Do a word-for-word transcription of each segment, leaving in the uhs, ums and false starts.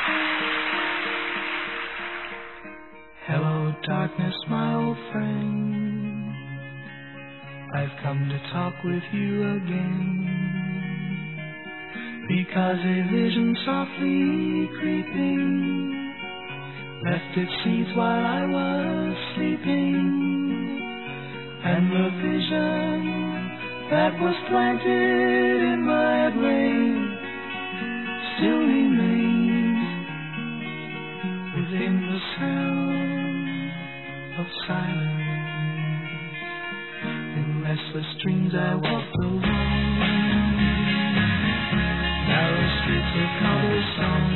Hello, darkness, my old friend. I've come to talk with you again, because a vision softly creeping left its seeds while I was sleeping, and the vision that was planted in my brain still remains within the sound of silence. In restless dreams I walked alone, narrow streets of cobblestone,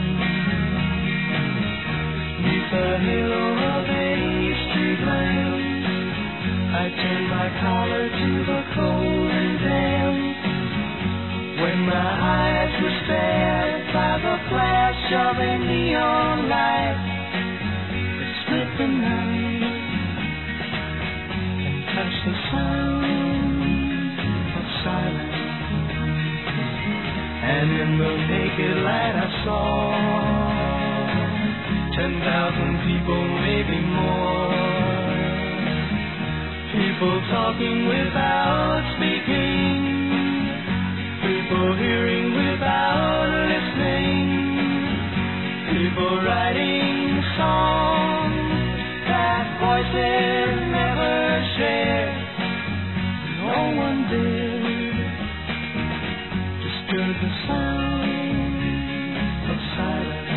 neath the halo of a street lamp. I turned my collar to the cold and damp, when my eyes were stared by the flash of a neon light that split the night and touched the sound of silence. And in the naked light I saw ten thousand people, maybe more, people talking without speaking, people hearing without listening, people writing songs that voices never shared. No one dared disturb the sound of silence.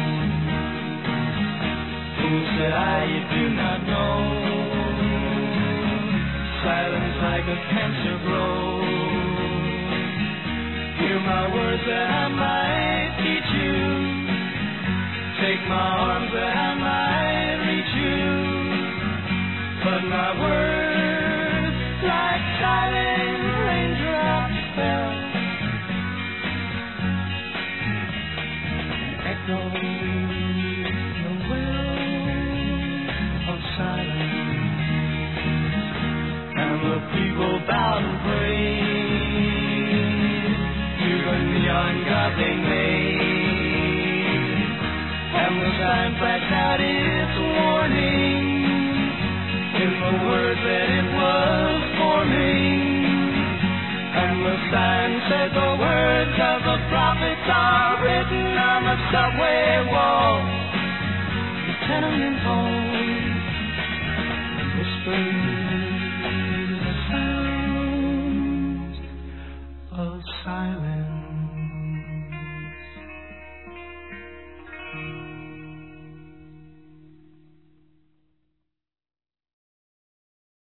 Who said I, you do not know, silence like a cancer grows. Hear my words that I might teach you, take my arms that I might reach you, but my words like silent raindrops fell and echoed the well of silence. And the people bowed and prayed to the neon god they made, and the sign flashed out its warning in the words that it was forming. And the sign said the words of the prophets are written on the subway walls, the tenement halls, the whispers